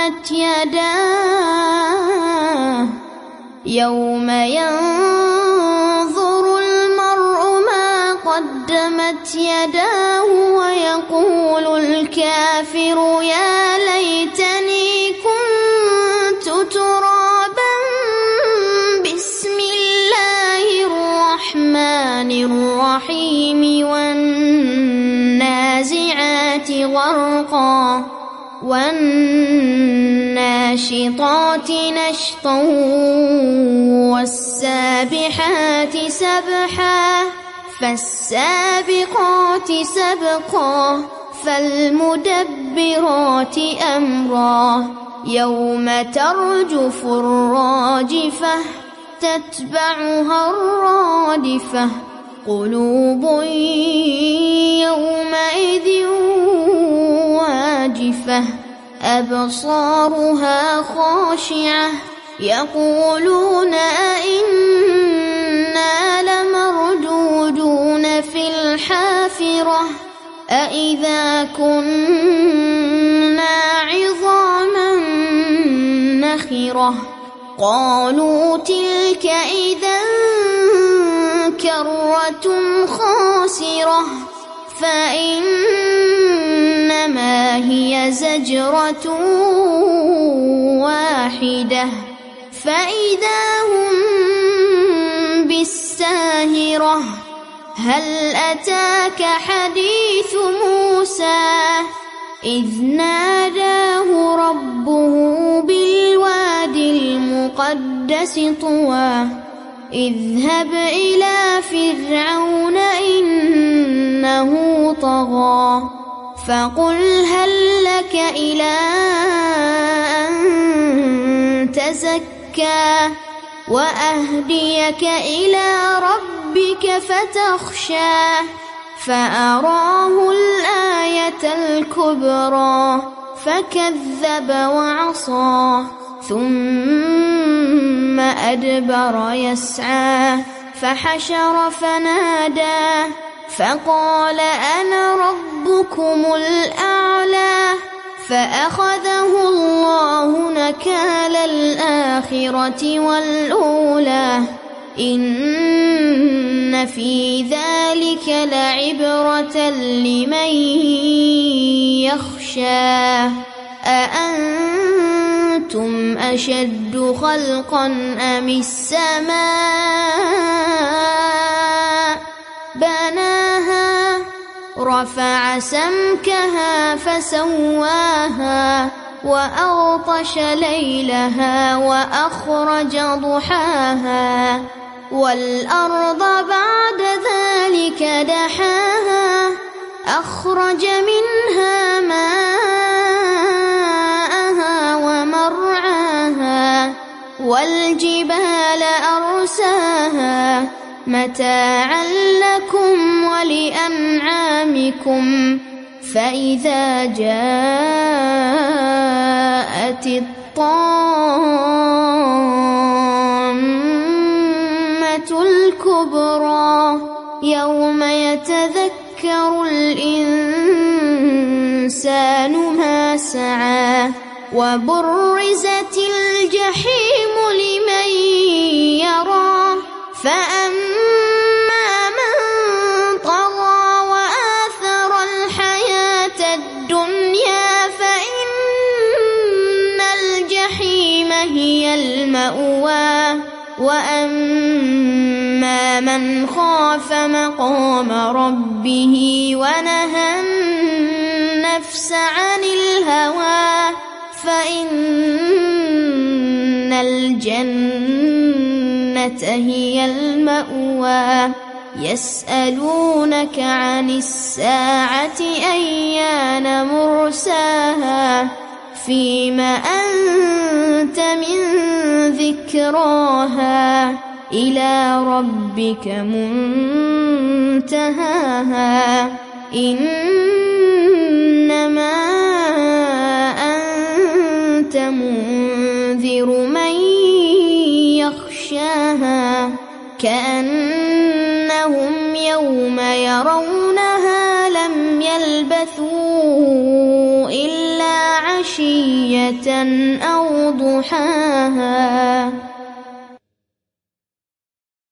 قدمت يداه يوم ينظر المرء ما قدمت يداه ويقول الكافر يا ليتني كنت ترابا. بسم الله الرحمن الرحيم والنازعات غرقا والناشطات نشطا والسابحات سبحا فالسابقات سبقا فالمدبرات أمرا يوم ترجف الراجفة تتبعها الرادفة قلوب يومئذ واجفة أبصارها خاشعة يقولون أئنا لمردودون في الحافرة أئذا كنا عظاما نخرة قالوا تلك إذا كرة خاسرة فإنما هي زجرة واحدة فإذا هم بالساهرة. هل أتاك حديث موسى إذ ناداه ربه بالوادي المقدس طوى اذهب إلى فرعون إنه طغى فقل هل لك إلى أن تزكى وأهديك إلى ربك فتخشى فأراه الآية الكبرى فكذب وعصى ثم أدبر يسعى فحشر فنادى فقال أنا ربكم الأعلى فأخذه الله نكال الآخرة والأولى إن في ذلك لعبرة لمن يخشى. أأنتم أشد خلقا أم السماء بناها رفع سمكها فسواها وأغطش ليلها وأخرج ضحاها والأرض بعد ذلك دحاها أخرج منها ماءها ومرعاها والجبال أرساها متاعا لكم ولأنعامكم فإذا جاءت الطامة الكبرى يوم يتذكر الإنسان ما سعى وبرزت الجحيم لمن يرى فأما من طغى وآثر الحياة الدنيا فإن الجحيم هي المأوى وأما من خاف مقام ربه ونهى النفس عن الهوى فإن الجنة هي المأوى. يسألونك عن الساعة أيان مرساها فيم أنت من ذكراها إلى ربك منتهاها إنما أنت منذر من يخشاها كأنهم يوم يرونها لم يلبثوا إلا عشيا عشية أو ضحاها